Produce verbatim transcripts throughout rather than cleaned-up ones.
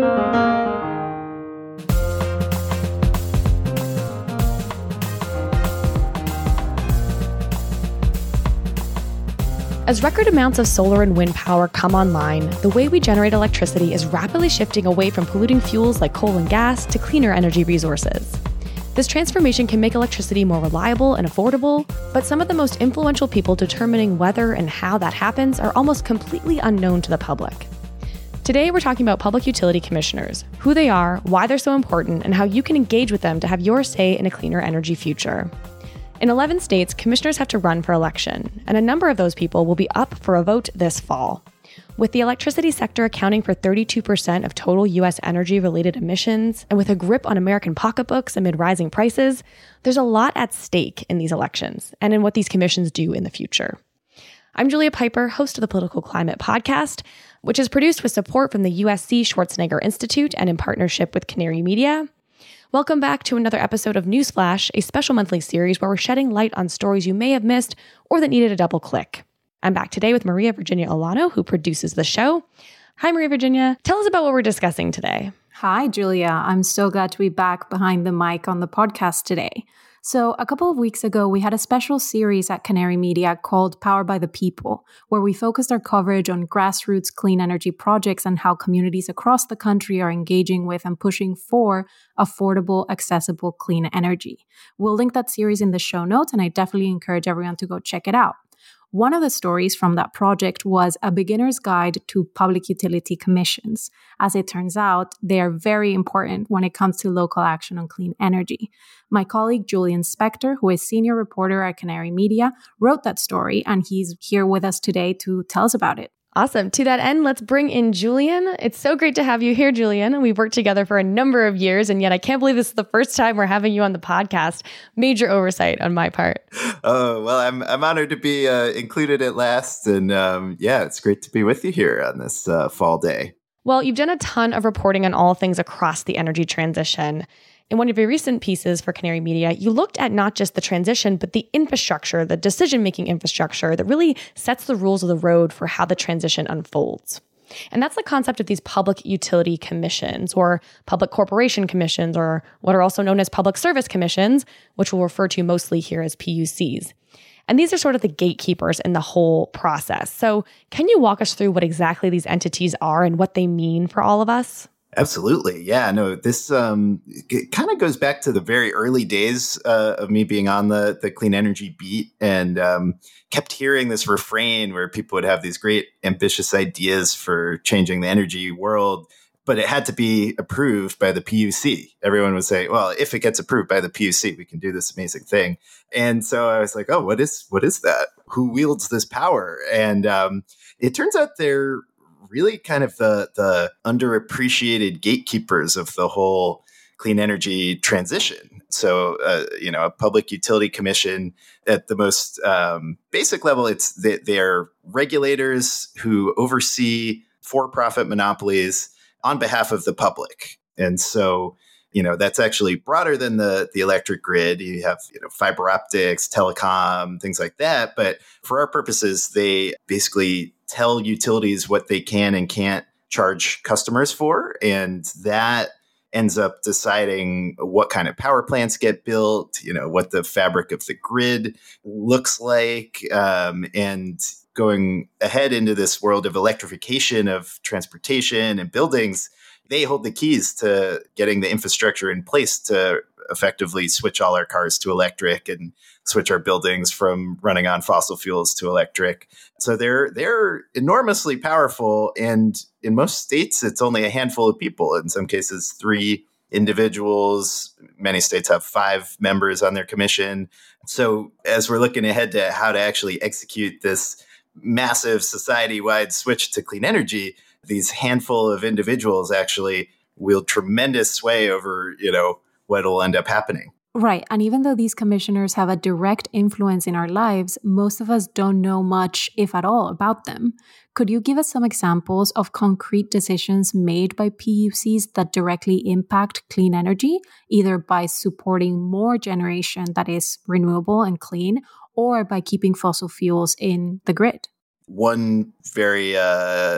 As record amounts of solar and wind power come online, the way we generate electricity is rapidly shifting away from polluting fuels like coal and gas to cleaner energy resources. This transformation can make electricity more reliable and affordable, but some of the most influential people determining whether and how that happens are almost completely unknown to the public. Today, we're talking about public utility commissioners, who they are, why they're so important, and how you can engage with them to have your say in a cleaner energy future. In eleven states, commissioners have to run for election, and a number of those people will be up for a vote this fall. With the electricity sector accounting for thirty-two percent of total U S energy-related emissions, and with a grip on American pocketbooks amid rising prices, there's a lot at stake in these elections and in what these commissions do in the future. I'm Julia Piper, host of the Political Climate Podcast, which is produced with support from the U S C Schwarzenegger Institute and in partnership with Canary Media. Welcome back to another episode of Newsflash, a special monthly series where we're shedding light on stories you may have missed or that needed a double click. I'm back today with Maria Virginia Olano, who produces the show. Hi, Maria Virginia. Tell us about what we're discussing today. Hi, Julia. I'm so glad to be back behind the mic on the podcast today. So a couple of weeks ago, we had a special series at Canary Media called Power by the People, where we focused our coverage on grassroots clean energy projects and how communities across the country are engaging with and pushing for affordable, accessible, clean energy. We'll link that series in the show notes, and I definitely encourage everyone to go check it out. One of the stories from that project was a beginner's guide to public utility commissions. As it turns out, they are very important when it comes to local action on clean energy. My colleague Julian Spector, who is senior reporter at Canary Media, wrote that story, and he's here with us today to tell us about it. Awesome. To that end, let's bring in Julian. It's so great to have you here, Julian. We've worked together for a number of years, and yet I can't believe this is the first time we're having you on the podcast. Major oversight on my part. Oh, well, I'm I'm honored to be uh, included at last. And um, yeah, it's great to be with you here on this uh, fall day. Well, you've done a ton of reporting on all things across the energy transition. In one of your recent pieces for Canary Media, you looked at not just the transition, but the infrastructure, the decision-making infrastructure that really sets the rules of the road for how the transition unfolds. And that's the concept of these public utility commissions or public corporation commissions, or what are also known as public service commissions, which we'll refer to mostly here as P U Cs. And these are sort of the gatekeepers in the whole process. So can you walk us through what exactly these entities are and what they mean for all of us? Absolutely. Yeah, no, this um, kind of goes back to the very early days uh, of me being on the, the clean energy beat, and um, kept hearing this refrain where people would have these great ambitious ideas for changing the energy world, but it had to be approved by the P U C. Everyone would say, well, if it gets approved by the P U C, we can do this amazing thing. And so I was like, oh, what is what is that? Who wields this power? And um, it turns out they're really kind of the the underappreciated gatekeepers of the whole clean energy transition. So, uh, you know, a public utility commission at the most um, basic level, it's they, they're regulators who oversee for-profit monopolies on behalf of the public. And so, you know, that's actually broader than the, the electric grid. You have, you know, fiber optics, telecom, things like that. But for our purposes, they basically tell utilities what they can and can't charge customers for. And that ends up deciding what kind of power plants get built, you know, what the fabric of the grid looks like, um, and going ahead into this world of electrification of transportation and buildings. They hold the keys to getting the infrastructure in place to effectively switch all our cars to electric and switch our buildings from running on fossil fuels to electric. So they're they're enormously powerful. And in most states, it's only a handful of people. In some cases, three individuals. Many states have five members on their commission. So as we're looking ahead to how to actually execute this massive society-wide switch to clean energy, these handful of individuals actually wield tremendous sway over, you know, what will end up happening. Right. And even though these commissioners have a direct influence in our lives, most of us don't know much, if at all, about them. Could you give us some examples of concrete decisions made by P U Cs that directly impact clean energy, either by supporting more generation that is renewable and clean, or by keeping fossil fuels in the grid? One very uh,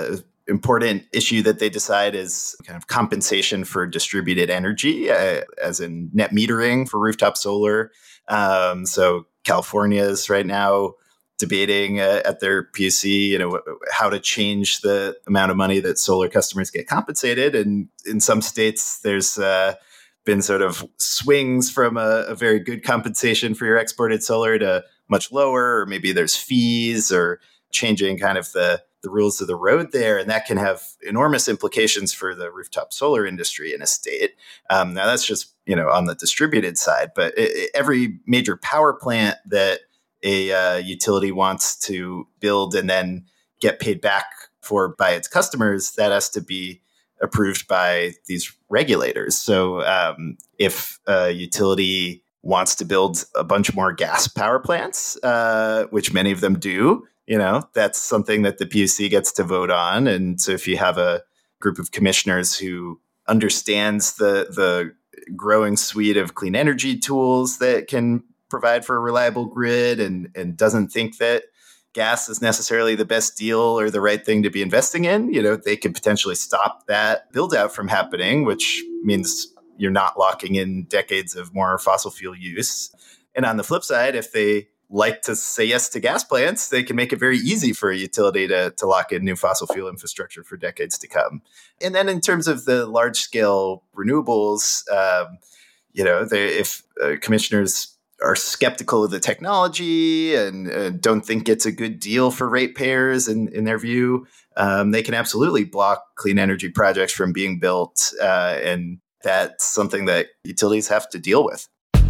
important issue that they decide is kind of compensation for distributed energy, uh, as in net metering for rooftop solar. Um, so California is right now debating uh, at their P U C, you know, how to change the amount of money that solar customers get compensated. And in some states, there's uh, been sort of swings from a, a very good compensation for your exported solar to much lower, or maybe there's fees or changing kind of the, the rules of the road there. And that can have enormous implications for the rooftop solar industry in a state. Um, now that's just, you know, on the distributed side, but it, it, every major power plant that a uh, utility wants to build and then get paid back for by its customers, that has to be approved by these regulators. So um, if a utility wants to build a bunch more gas power plants, uh, which many of them do, you know, that's something that the P U C gets to vote on. And so if you have a group of commissioners who understands the the growing suite of clean energy tools that can provide for a reliable grid and, and doesn't think that gas is necessarily the best deal or the right thing to be investing in, you know, they could potentially stop that build out from happening, which means you're not locking in decades of more fossil fuel use. And on the flip side, if they like to say yes to gas plants, they can make it very easy for a utility to, to lock in new fossil fuel infrastructure for decades to come. And then in terms of the large scale renewables, um, you know, they, if uh, commissioners are skeptical of the technology and uh, don't think it's a good deal for ratepayers in, in their view, um, they can absolutely block clean energy projects from being built. Uh, and that's something that utilities have to deal with.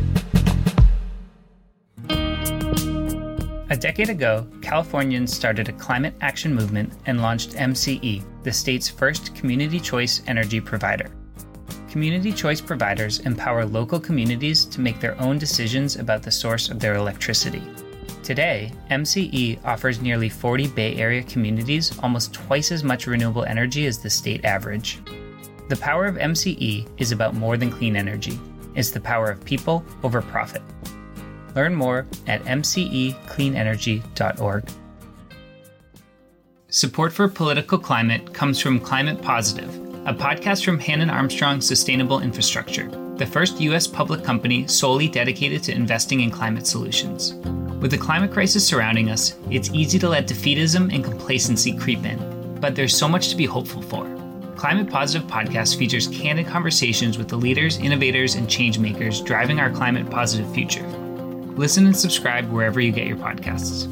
A decade ago, Californians started a climate action movement and launched M C E, the state's first community choice energy provider. Community choice providers empower local communities to make their own decisions about the source of their electricity. Today, M C E offers nearly forty Bay Area communities almost twice as much renewable energy as the state average. The power of M C E is about more than clean energy. It's the power of people over profit. Learn more at m c e clean energy dot org. Support for Political Climate comes from Climate Positive, a podcast from Hannon Armstrong Sustainable Infrastructure, the first U S public company solely dedicated to investing in climate solutions. With the climate crisis surrounding us, it's easy to let defeatism and complacency creep in, but there's so much to be hopeful for. Climate Positive Podcast features candid conversations with the leaders, innovators, and change makers driving our climate positive future. Listen and subscribe wherever you get your podcasts.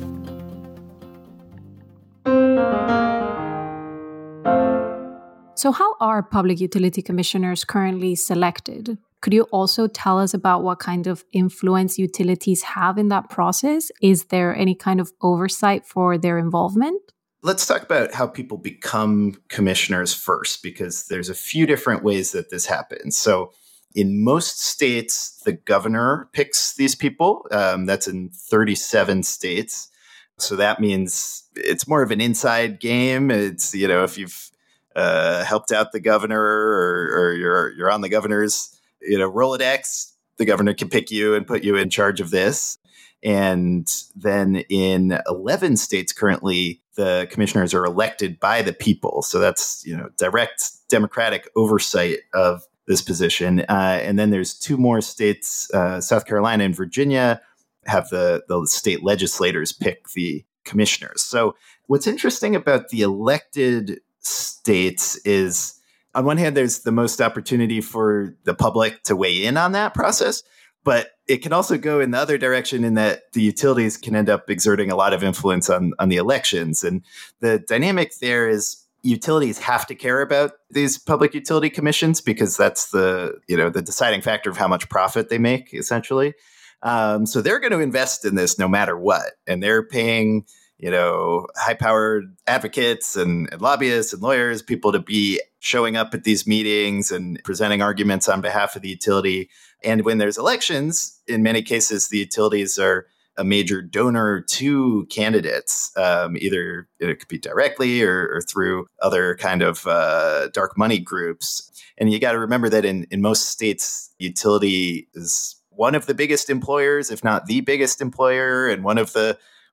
So how are public utility commissioners currently selected? Could you also tell us about what kind of influence utilities have in that process? Is there any kind of oversight for their involvement? Let's talk about how people become commissioners first, because there's a few different ways that this happens. So in most states, the governor picks these people. Um, that's in thirty-seven states. So that means it's more of an inside game. It's, you know, if you've uh, helped out the governor or, or you're you're on the governor's, you know, Rolodex, the governor can pick you and put you in charge of this. And then in eleven states currently, the commissioners are elected by the people. So that's, you know, direct democratic oversight of this position. Uh, and then there's two more states, uh, South Carolina and Virginia, have the, the state legislators pick the commissioners. So what's interesting about the elected states is, on one hand, there's the most opportunity for the public to weigh in on that process, but it can also go in the other direction in that the utilities can end up exerting a lot of influence on, on the elections. And the dynamic there is utilities have to care about these public utility commissions because that's the, you know, the deciding factor of how much profit they make, essentially. Um, so they're going to invest in this no matter what. And they're paying, you know, high-powered advocates and, and lobbyists and lawyers, people to be showing up at these meetings and presenting arguments on behalf of the utility. And when there's elections, in many cases, the utilities are a major donor to candidates, um, either it could be directly or, or through other kind of uh, dark money groups. And you got to remember that in, in most states, utility is one of the biggest employers, if not the biggest employer, and one of the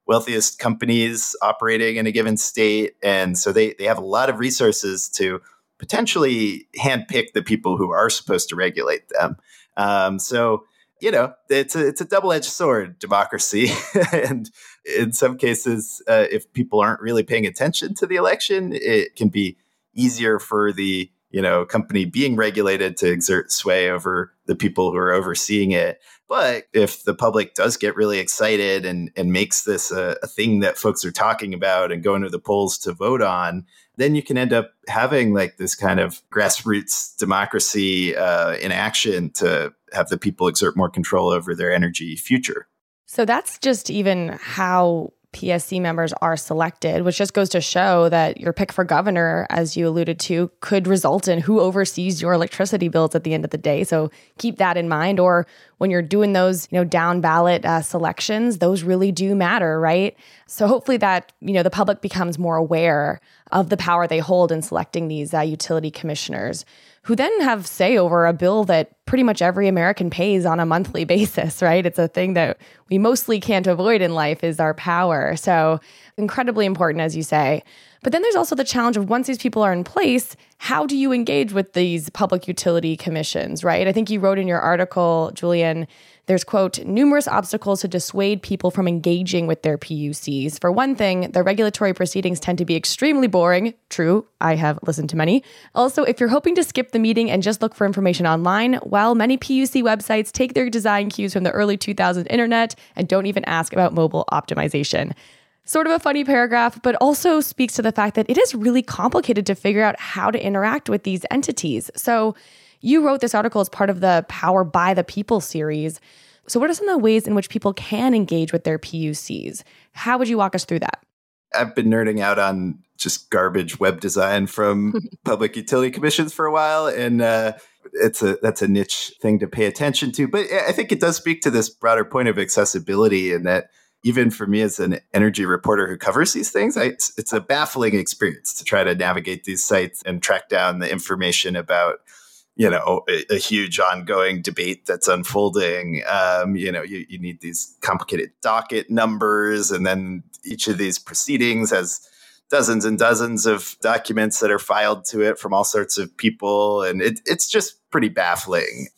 wealthiest companies operating in a given state. And so they, they have a lot of resources to potentially handpick the people who are supposed to regulate them. Um, so, you know, it's a, it's a double-edged sword, democracy. And in some cases, uh, if people aren't really paying attention to the election, it can be easier for the, you know, company being regulated to exert sway over the people who are overseeing it. But if the public does get really excited and, and makes this a, a thing that folks are talking about and going to the polls to vote on, then you can end up having like this kind of grassroots democracy uh, in action to have the people exert more control over their energy future. So that's just even how P S C members are selected, which just goes to show that your pick for governor, as you alluded to, could result in who oversees your electricity bills at the end of the day. So keep that in mind. Or when you're doing those, you know, down ballot uh, selections, those really do matter, right? So hopefully that, you know, the public becomes more aware of the power they hold in selecting these uh, utility commissioners, who then have say over a bill that pretty much every American pays on a monthly basis, right? It's a thing that we mostly can't avoid in life, is our power. So incredibly important, as you say. But then there's also the challenge of once these people are in place, how do you engage with these public utility commissions, right? I think you wrote in your article, Julian, there's, quote, numerous obstacles to dissuade people from engaging with their P U Cs. For one thing, the regulatory proceedings tend to be extremely boring. True, I have listened to many. Also, if you're hoping to skip the meeting and just look for information online, while many P U C websites take their design cues from the early two thousands internet and don't even ask about mobile optimization. Sort of a funny paragraph, but also speaks to the fact that it is really complicated to figure out how to interact with these entities. So you wrote this article as part of the Power by the People series. So what are some of the ways in which people can engage with their P U Cs? How would you walk us through that? I've been nerding out on just garbage web design from public utility commissions for a while. And uh, it's a that's a niche thing to pay attention to. But I think it does speak to this broader point of accessibility, and that even for me as an energy reporter who covers these things, I, it's, it's a baffling experience to try to navigate these sites and track down the information about, you know, a, a huge ongoing debate that's unfolding. Um, you know, you, you need these complicated docket numbers, and then each of these proceedings has dozens and dozens of documents that are filed to it from all sorts of people. And it, it's just pretty baffling.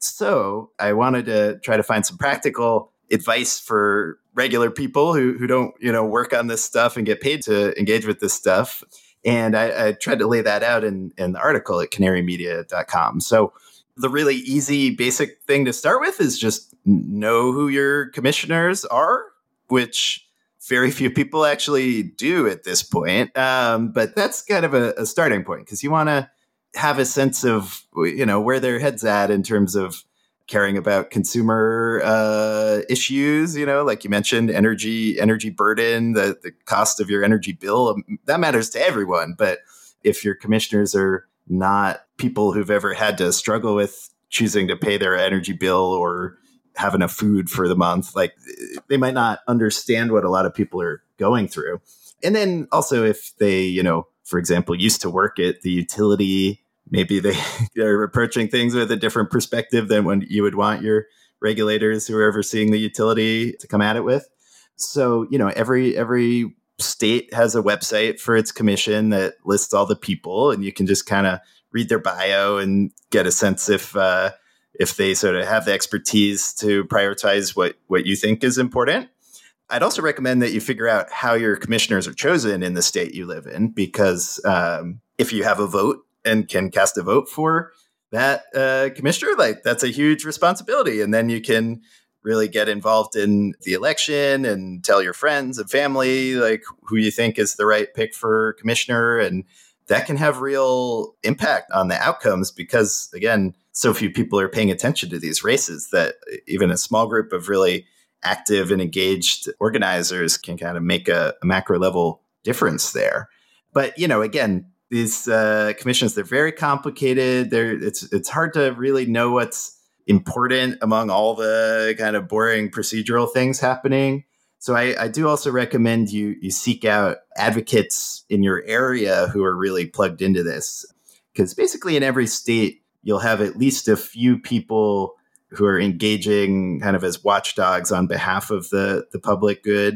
So I wanted to try to find some practical advice for regular people who, who don't, you know, work on this stuff and get paid to engage with this stuff. And I, I tried to lay that out in, in the article at canary media dot com. So the really easy, basic thing to start with is just know who your commissioners are, which very few people actually do at this point. Um, but that's kind of a, a starting point, because you want to have a sense of, you know, where their head's at in terms of caring about consumer uh, issues, you know, like you mentioned, energy, energy burden, the, the cost of your energy bill, that matters to everyone. But if your commissioners are not people who've ever had to struggle with choosing to pay their energy bill or have enough food for the month, like they might not understand what a lot of people are going through. And then also if they, you know, for example, used to work at the utility, maybe they are approaching things with a different perspective than when you would want your regulators who are overseeing the utility to come at it with. So, you know, every every state has a website for its commission that lists all the people, and you can just kind of read their bio and get a sense if uh, if they sort of have the expertise to prioritize what, what you think is important. I'd also recommend that you figure out how your commissioners are chosen in the state you live in, because um, if you have a vote and can cast a vote for that uh, commissioner, like that's a huge responsibility. And then you can really get involved in the election and tell your friends and family, like who you think is the right pick for commissioner. And that can have real impact on the outcomes, because again, so few people are paying attention to these races that even a small group of really active and engaged organizers can kind of make a, a macro level difference there. But, you know, again, these uh, commissions, they're very complicated. They're, it's it's hard to really know what's important among all the kind of boring procedural things happening. So I, I do also recommend you you seek out advocates in your area who are really plugged into this, because basically in every state, you'll have at least a few people who are engaging kind of as watchdogs on behalf of the, the public good.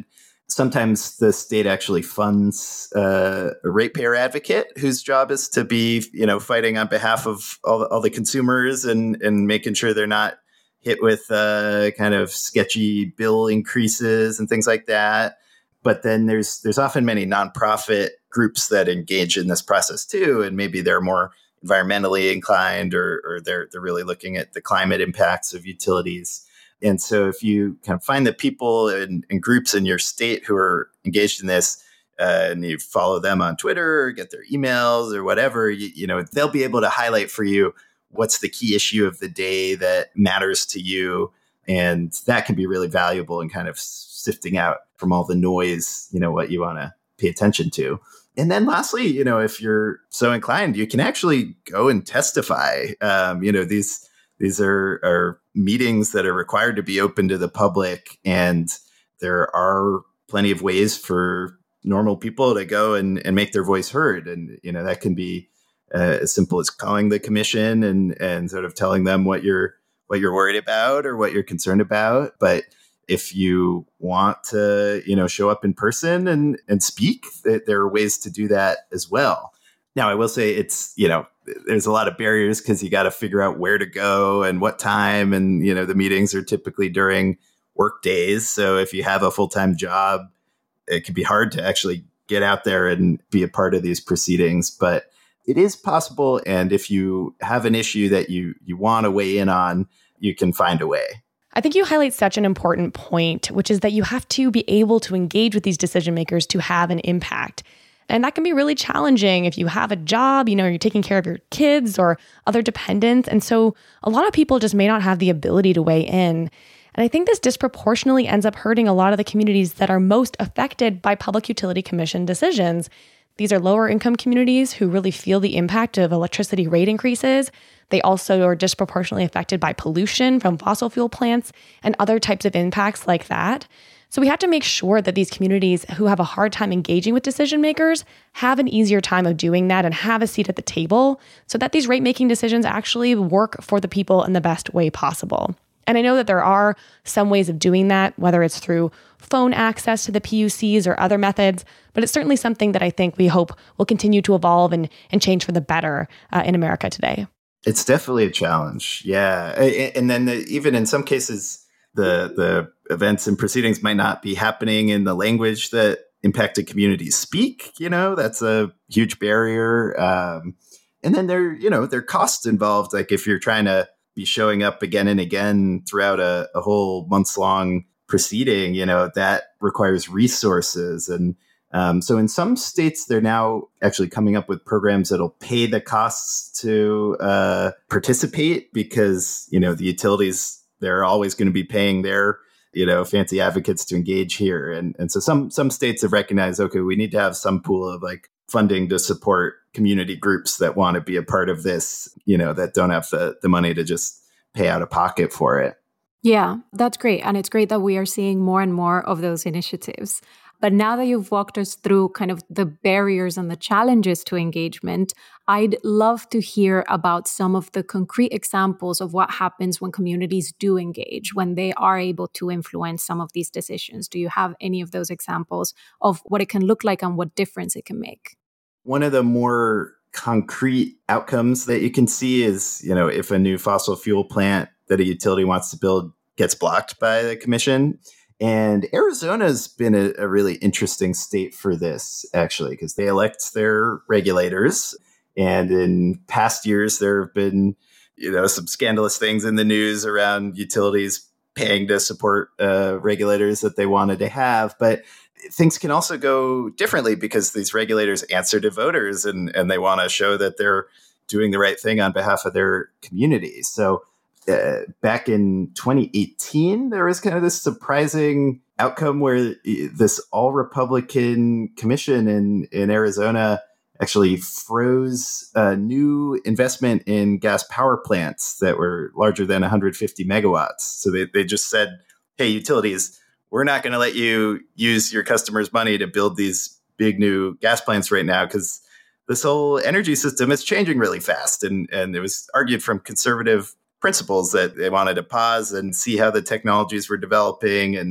sometimes the state actually funds uh, a ratepayer advocate whose job is to be, you know, fighting on behalf of all the, all the consumers and, and making sure they're not hit with uh, kind of sketchy bill increases and things like that. But then there's there's often many nonprofit groups that engage in this process too, and maybe they're more environmentally inclined, or, or they're they're really looking at the climate impacts of utilities. And so if you kind of find the people and, and groups in your state who are engaged in this, uh, and you follow them on Twitter or get their emails or whatever, you, you know, they'll be able to highlight for you what's the key issue of the day that matters to you. And that can be really valuable in kind of sifting out from all the noise, you know, what you want to pay attention to. And then lastly, you know, if you're so inclined, you can actually go and testify. Um, you know, these these are, are meetings that are required to be open to the public. And there are plenty of ways for normal people to go and, and make their voice heard. And, you know, that can be uh, as simple as calling the commission and, and sort of telling them what you're what you're worried about or what you're concerned about. But if you want to, you know, show up in person and, and speak, there are ways to do that as well. Now, I will say it's, you know, there's a lot of barriers because you got to figure out where to go and what time. And, you know, the meetings are typically during work days. So if you have a full-time job, it can be hard to actually get out there and be a part of these proceedings. But it is possible. And if you have an issue that you, you want to weigh in on, you can find a way. I think you highlight such an important point, which is that you have to be able to engage with these decision makers to have an impact. And that can be really challenging if you have a job, you know, you're taking care of your kids or other dependents. And so a lot of people just may not have the ability to weigh in. And I think this disproportionately ends up hurting a lot of the communities that are most affected by Public Utility Commission decisions. These are lower income communities who really feel the impact of electricity rate increases. They also are disproportionately affected by pollution from fossil fuel plants and other types of impacts like that. So we have to make sure that these communities who have a hard time engaging with decision makers have an easier time of doing that and have a seat at the table so that these rate-making decisions actually work for the people in the best way possible. And I know that there are some ways of doing that, whether it's through phone access to the P U Cs or other methods, but it's certainly something that I think we hope will continue to evolve and, and change for the better uh, in America today. It's definitely a challenge. Yeah. And then the, even in some cases, the the events and proceedings might not be happening in the language that impacted communities speak. You know, that's a huge barrier. Um, and then there, you know, there are costs involved. Like if you're trying to be showing up again and again throughout a, a whole months long proceeding, you know, that requires resources. And um, so in some states, they're now actually coming up with programs that'll pay the costs to uh, participate because, you know, the utilities, they're always going to be paying their, you know, fancy advocates to engage here. And, and so some some states have recognized, okay, we need to have some pool of like funding to support community groups that want to be a part of this, you know, that don't have the, the money to just pay out of pocket for it. Yeah, that's great. And it's great that we are seeing more and more of those initiatives. But now that you've walked us through kind of the barriers and the challenges to engagement, I'd love to hear about some of the concrete examples of what happens when communities do engage, when they are able to influence some of these decisions. Do you have any of those examples of what it can look like and what difference it can make? One of the more concrete outcomes that you can see is, you know, if a new fossil fuel plant that a utility wants to build gets blocked by the commission. And Arizona's been a, a really interesting state for this, actually, because they elect their regulators. And in past years, there have been, you know, some scandalous things in the news around utilities paying to support uh, regulators that they wanted to have. But things can also go differently because these regulators answer to voters and, and they want to show that they're doing the right thing on behalf of their community. So Uh, back in twenty eighteen, there was kind of this surprising outcome where this all-Republican commission in, in Arizona actually froze a new investment in gas power plants that were larger than one hundred fifty megawatts. So they, they just said, hey, utilities, we're not going to let you use your customers' money to build these big new gas plants right now because this whole energy system is changing really fast. And, and it was argued from conservative principles that they wanted to pause and see how the technologies were developing and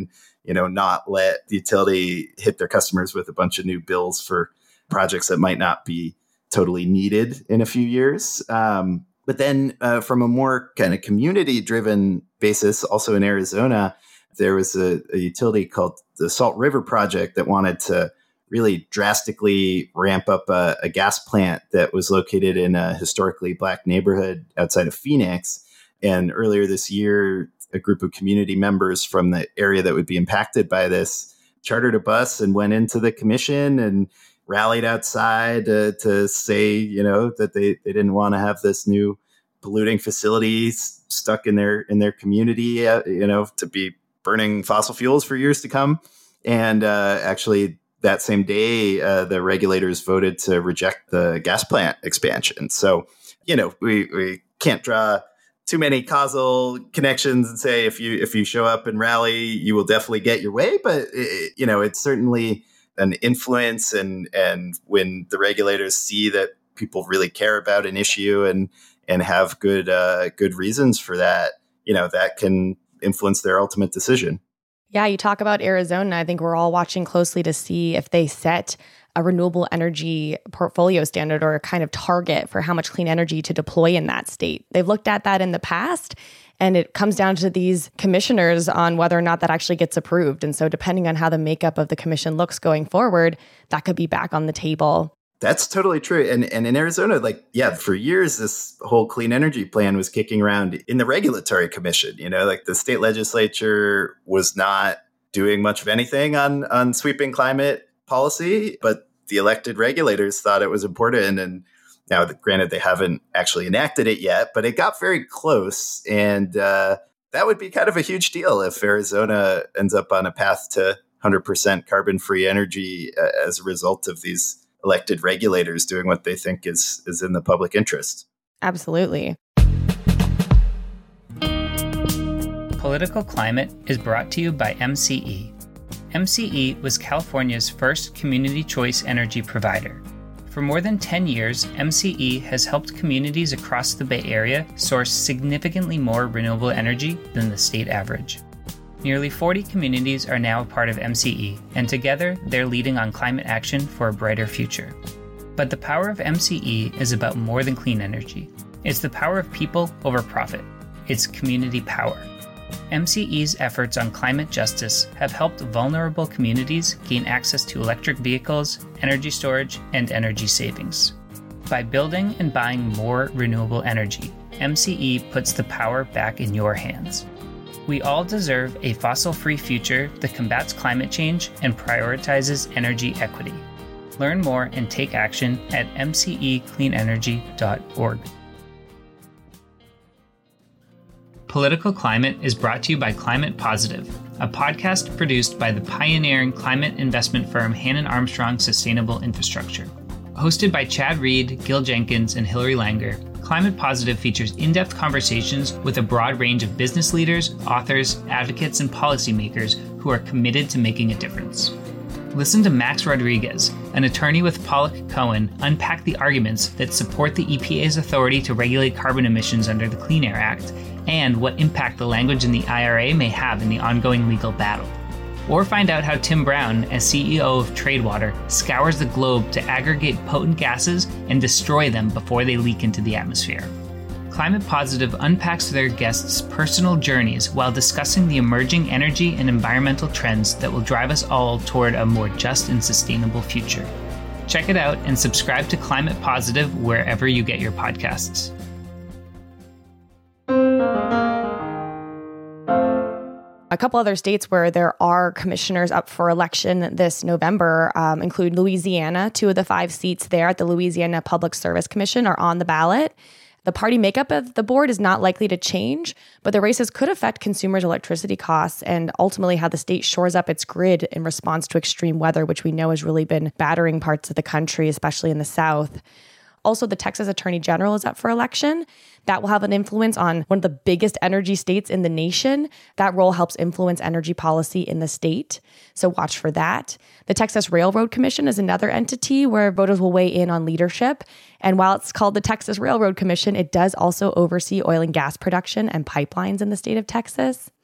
you know, not let the utility hit their customers with a bunch of new bills for projects that might not be totally needed in a few years. Um, but then uh, from a more kind of community-driven basis, also in Arizona, there was a, a utility called the Salt River Project that wanted to really drastically ramp up a, a gas plant that was located in a historically Black neighborhood outside of Phoenix. And earlier this year, a group of community members from the area that would be impacted by this chartered a bus and went into the commission and rallied outside uh, to say, you know, that they, they didn't want to have this new polluting facility stuck in their in their community, uh, you know, to be burning fossil fuels for years to come. And uh, actually, that same day, uh, the regulators voted to reject the gas plant expansion. So, you know, we, we can't draw too many causal connections and say if you if you show up and rally, you will definitely get your way. But, it, you know, it's certainly an influence. And and when the regulators see that people really care about an issue and and have good uh, good reasons for that, you know, that can influence their ultimate decision. Yeah, you talk about Arizona. I think we're all watching closely to see if they set a renewable energy portfolio standard or a kind of target for how much clean energy to deploy in that state. They've looked at that in the past, and it comes down to these commissioners on whether or not that actually gets approved. And so depending on how the makeup of the commission looks going forward, that could be back on the table. That's totally true. And and in Arizona, like, yeah, for years, this whole clean energy plan was kicking around in the regulatory commission. You know, like the state legislature was not doing much of anything on, on sweeping climate policy, but the elected regulators thought it was important. And now, granted, they haven't actually enacted it yet, but it got very close. And uh, that would be kind of a huge deal if Arizona ends up on a path to one hundred percent carbon-free energy uh, as a result of these elected regulators doing what they think is is in the public interest. Absolutely. Political Climate is brought to you by M C E. M C E was California's first community choice energy provider. For more than ten years, M C E has helped communities across the Bay Area source significantly more renewable energy than the state average. Nearly forty communities are now a part of M C E, and together they're leading on climate action for a brighter future. But the power of M C E is about more than clean energy. It's the power of people over profit. It's community power. M C E's efforts on climate justice have helped vulnerable communities gain access to electric vehicles, energy storage, and energy savings. By building and buying more renewable energy, M C E puts the power back in your hands. We all deserve a fossil-free future that combats climate change and prioritizes energy equity. Learn more and take action at m c e clean energy dot org. Political Climate is brought to you by Climate Positive, a podcast produced by the pioneering climate investment firm Hannon Armstrong Sustainable Infrastructure. Hosted by Chad Reed, Gil Jenkins, and Hilary Langer, Climate Positive features in-depth conversations with a broad range of business leaders, authors, advocates, and policymakers who are committed to making a difference. Listen to Max Rodriguez, an attorney with Pollock Cohen, unpack the arguments that support the E P A's authority to regulate carbon emissions under the Clean Air Act, and what impact the language in the I R A may have in the ongoing legal battle. Or find out how Tim Brown, as C E O of Tradewater, scours the globe to aggregate potent gases and destroy them before they leak into the atmosphere. Climate Positive unpacks their guests' personal journeys while discussing the emerging energy and environmental trends that will drive us all toward a more just and sustainable future. Check it out and subscribe to Climate Positive wherever you get your podcasts. A couple other states where there are commissioners up for election this November um, include Louisiana. Two of the five seats there at the Louisiana Public Service Commission are on the ballot. The party makeup of the board is not likely to change, but the races could affect consumers' electricity costs and ultimately how the state shores up its grid in response to extreme weather, which we know has really been battering parts of the country, especially in the South. Also, the Texas Attorney General is up for election. That will have an influence on one of the biggest energy states in the nation. That role helps influence energy policy in the state, so watch for that. The Texas Railroad Commission is another entity where voters will weigh in on leadership. And while it's called the Texas Railroad Commission, it does also oversee oil and gas production and pipelines in the state of Texas.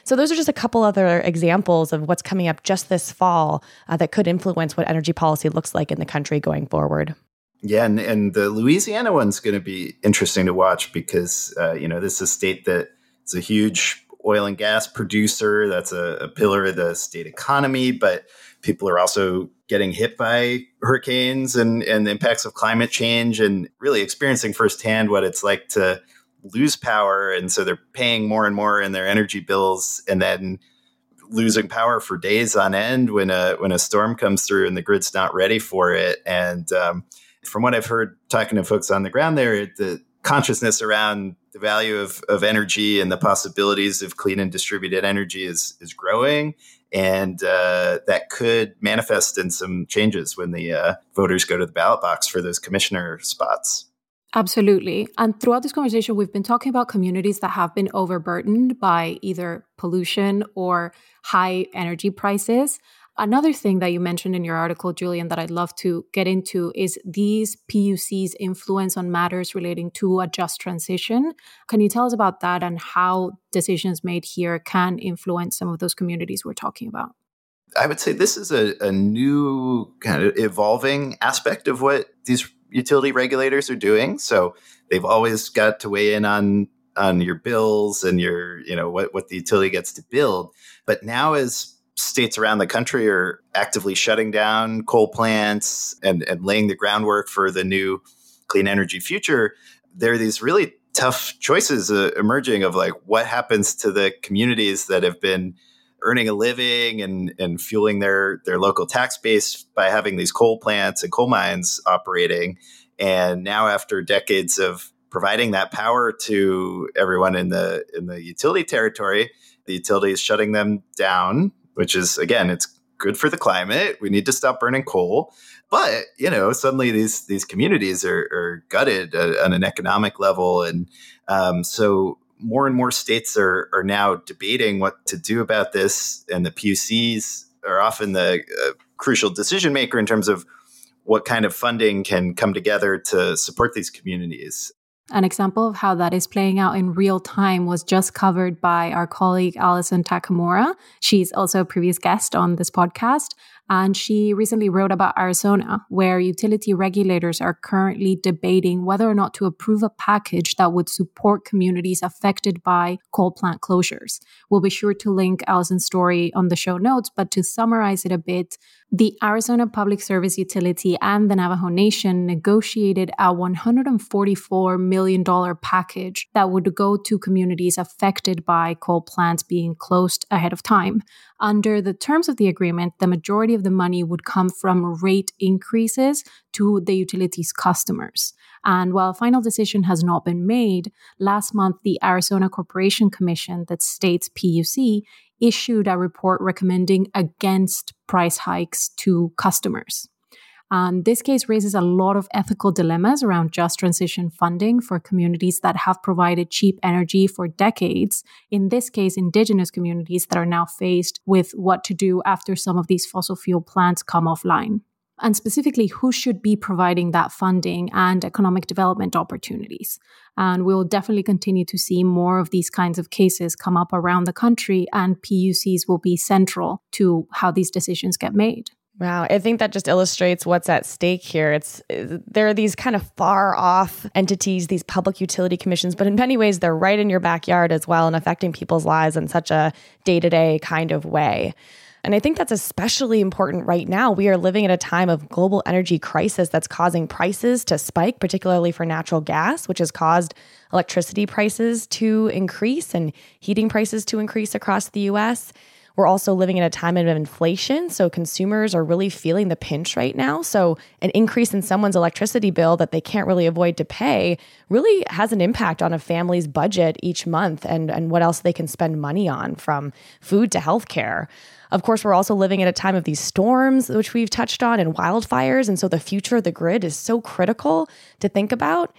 So those are just a couple other examples of what's coming up just this fall uh, that could influence what energy policy looks like in the country going forward. Yeah, and, and the Louisiana one's going to be interesting to watch because, uh, you know, this is a state that is a huge oil and gas producer. That's a, a pillar of the state economy, but people are also getting hit by hurricanes and, and the impacts of climate change and really experiencing firsthand what it's like to lose power. And so they're paying more and more in their energy bills and then losing power for days on end when a when a storm comes through and the grid's not ready for it. And um, from what I've heard talking to folks on the ground there, the consciousness around the value of, of energy and the possibilities of clean and distributed energy is is growing. And uh, that could manifest in some changes when the uh, voters go to the ballot box for those commissioner spots. Absolutely. And throughout this conversation, we've been talking about communities that have been overburdened by either pollution or high energy prices. Another thing that you mentioned in your article, Julian, that I'd love to get into is these P U Cs' influence on matters relating to a just transition. Can you tell us about that and how decisions made here can influence some of those communities we're talking about? I would say this is a, a new kind of evolving aspect of what these utility regulators are doing. So they've always got to weigh in on on your bills and your, you know, what, what the utility gets to build. But now as states around the country are actively shutting down coal plants and, and laying the groundwork for the new clean energy future, there are these really tough choices uh, emerging of like what happens to the communities that have been earning a living and, and fueling their, their local tax base by having these coal plants and coal mines operating. And now after decades of providing that power to everyone in the in the utility territory, the utility is shutting them down, which is, again, it's good for the climate. We need to stop burning coal. But, you know, suddenly these these communities are, are gutted uh, on an economic level. And um, so more and more states are are now debating what to do about this. And the P U Cs are often the uh, crucial decision maker in terms of what kind of funding can come together to support these communities. An example of how that is playing out in real time was just covered by our colleague, Alison Takamura. She's also a previous guest on this podcast. And she recently wrote about Arizona, where utility regulators are currently debating whether or not to approve a package that would support communities affected by coal plant closures. We'll be sure to link Alison's story on the show notes, but to summarize it a bit, the Arizona Public Service Utility and the Navajo Nation negotiated a one hundred forty-four million dollars package that would go to communities affected by coal plants being closed ahead of time. Under the terms of the agreement, the majority of the money would come from rate increases to the utility's customers. And while a final decision has not been made, last month the Arizona Corporation Commission, that state's P U C, issued a report recommending against price hikes to customers. Um, this case raises a lot of ethical dilemmas around just transition funding for communities that have provided cheap energy for decades. In this case, Indigenous communities that are now faced with what to do after some of these fossil fuel plants come offline. And specifically, who should be providing that funding and economic development opportunities. And we'll definitely continue to see more of these kinds of cases come up around the country, and P U Cs will be central to how these decisions get made. Wow, I think that just illustrates what's at stake here. It's there are these kind of far off entities, these public utility commissions, but in many ways they're right in your backyard as well and affecting people's lives in such a day-to-day kind of way. And I think that's especially important right now. We are living at a time of global energy crisis that's causing prices to spike, particularly for natural gas, which has caused electricity prices to increase and heating prices to increase across the U S. We're also living in a time of inflation, so consumers are really feeling the pinch right now. So an increase in someone's electricity bill that they can't really avoid to pay really has an impact on a family's budget each month and, and what else they can spend money on, from food to healthcare. Of course, we're also living at a time of these storms, which we've touched on, and wildfires. And so the future of the grid is so critical to think about.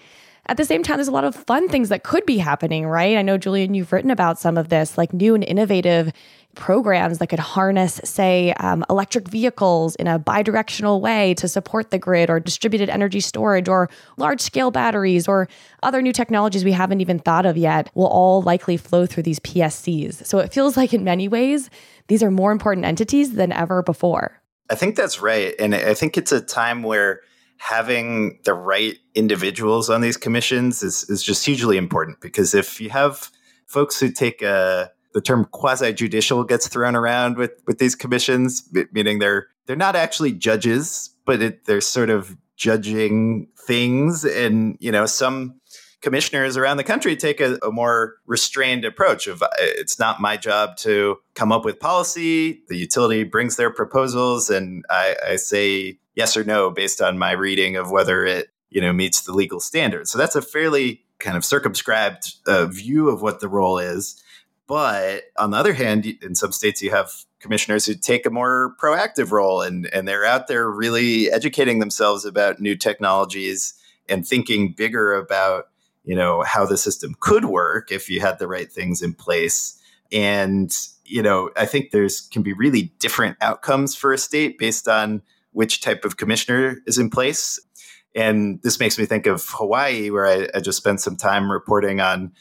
At the same time, there's a lot of fun things that could be happening, right? I know, Julian, you've written about some of this, like new and innovative programs that could harness, say, um, electric vehicles in a bidirectional way to support the grid, or distributed energy storage, or large-scale batteries, or other new technologies we haven't even thought of yet will all likely flow through these P S Cs. So it feels like in many ways, these are more important entities than ever before. I think that's right. And I think it's a time where having the right individuals on these commissions is, is just hugely important, because if you have folks who take a the term quasi-judicial gets thrown around with, with these commissions, meaning they're they're not actually judges, but it, they're sort of judging things. And, you know, some commissioners around the country take a, a more restrained approach of, it's not my job to come up with policy. The utility brings their proposals, and I, I say yes or no based on my reading of whether it, you know, meets the legal standards. So that's a fairly kind of circumscribed uh, view of what the role is. But on the other hand, in some states, you have commissioners who take a more proactive role, and, and they're out there really educating themselves about new technologies and thinking bigger about, you know, how the system could work if you had the right things in place. And, you know, I think there's can be really different outcomes for a state based on which type of commissioner is in place. And this makes me think of Hawaii, where I, I just spent some time reporting on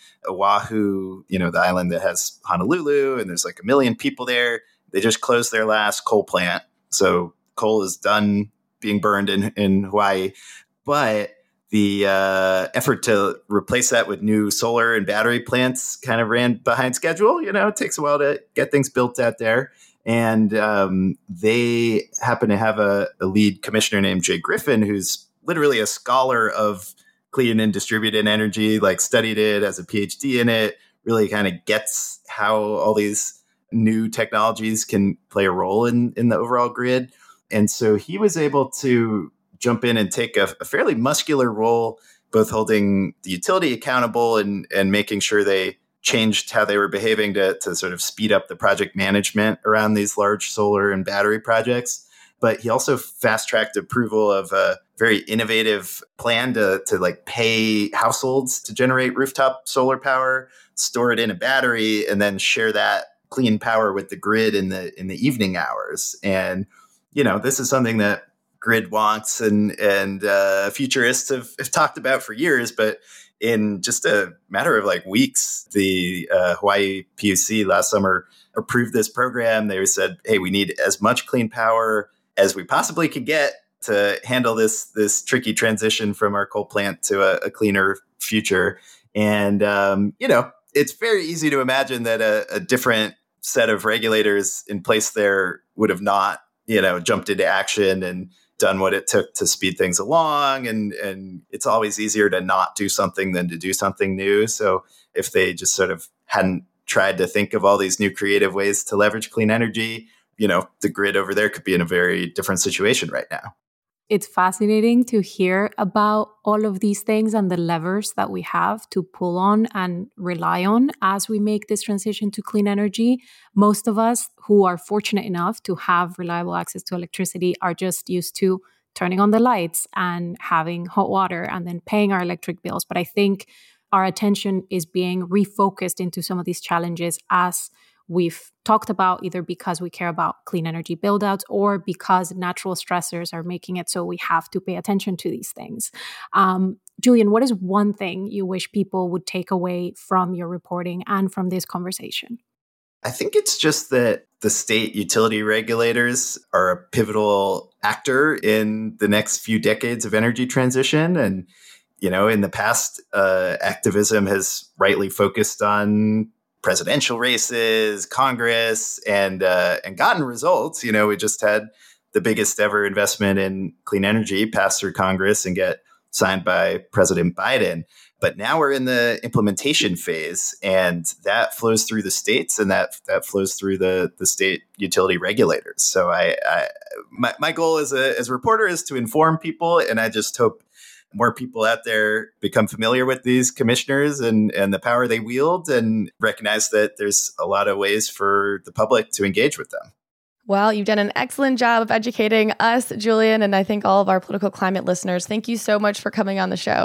Oahu, you know, the island that has Honolulu, and there's like a million people there. They just closed their last coal plant. So coal is done being burned in, in Hawaii. But the uh, effort to replace that with new solar and battery plants kind of ran behind schedule. You know, it takes a while to get things built out there. And um, they happen to have a, a lead commissioner named Jay Griffin, who's literally a scholar of clean and distributed energy, like studied it, as a PhD in it, really kind of gets how all these new technologies can play a role in, in the overall grid. And so he was able to jump in and take a, a fairly muscular role, both holding the utility accountable and, and making sure they changed how they were behaving to, to sort of speed up the project management around these large solar and battery projects. But he also fast-tracked approval of a very innovative plan to, to like pay households to generate rooftop solar power, store it in a battery, and then share that clean power with the grid in the in the evening hours. And, you know, this is something that grid wonks and and uh, futurists have, have talked about for years, but in just a matter of like weeks, the uh, Hawaii P U C last summer approved this program. They said, hey, we need as much clean power as we possibly could get to handle this this tricky transition from our coal plant to a, a cleaner future. And, um, you know, it's very easy to imagine that a, a different set of regulators in place there would have not, you know, jumped into action and done what it took to speed things along. And, and it's always easier to not do something than to do something new. So if they just sort of hadn't tried to think of all these new creative ways to leverage clean energy, you know, the grid over there could be in a very different situation right now. It's fascinating to hear about all of these things and the levers that we have to pull on and rely on as we make this transition to clean energy. Most of us who are fortunate enough to have reliable access to electricity are just used to turning on the lights and having hot water and then paying our electric bills. But I think our attention is being refocused into some of these challenges as we've talked about, either because we care about clean energy buildouts or because natural stressors are making it so we have to pay attention to these things. Um, Julian, what is one thing you wish people would take away from your reporting and from this conversation? I think it's just that the state utility regulators are a pivotal actor in the next few decades of energy transition. And, you know, in the past, uh, activism has rightly focused on presidential races, Congress, and uh, and gotten results. You know, we just had the biggest ever investment in clean energy pass through Congress and get signed by President Biden. But now we're in the implementation phase, and that flows through the states, and that that flows through the the state utility regulators. So I, I my, my goal as a as a reporter is to inform people, and I just hope more people out there become familiar with these commissioners and, and the power they wield, and recognize that there's a lot of ways for the public to engage with them. Well, you've done an excellent job of educating us, Julian, and I think all of our political climate listeners. Thank you so much for coming on the show.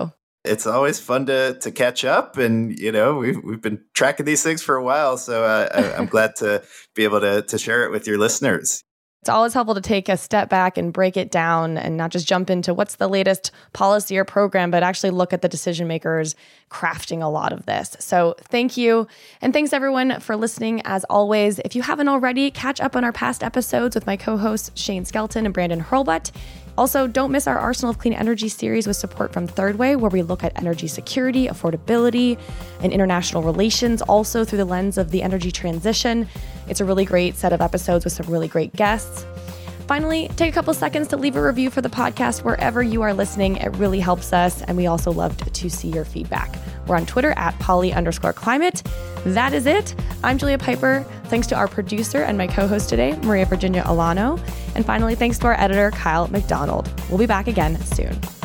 It's always fun to to catch up, and you know we've we've been tracking these things for a while, so uh, I, I'm glad to be able to to share it with your listeners. It's always helpful to take a step back and break it down and not just jump into what's the latest policy or program, but actually look at the decision makers crafting a lot of this. So thank you. And thanks everyone for listening. As always, if you haven't already, catch up on our past episodes with my co-hosts Shane Skelton and Brandon Hurlbut. Also, don't miss our Arsenal of Clean Energy series with support from Third Way, where we look at energy security, affordability, and international relations, also through the lens of the energy transition. It's a really great set of episodes with some really great guests. Finally, take a couple seconds to leave a review for the podcast wherever you are listening. It really helps us, and we also love to see your feedback. We're on Twitter at poly underscore climate. That is it. I'm Julia Piper. Thanks to our producer and my co-host today, Maria Virginia Alano. And finally, thanks to our editor, Kyle McDonald. We'll be back again soon.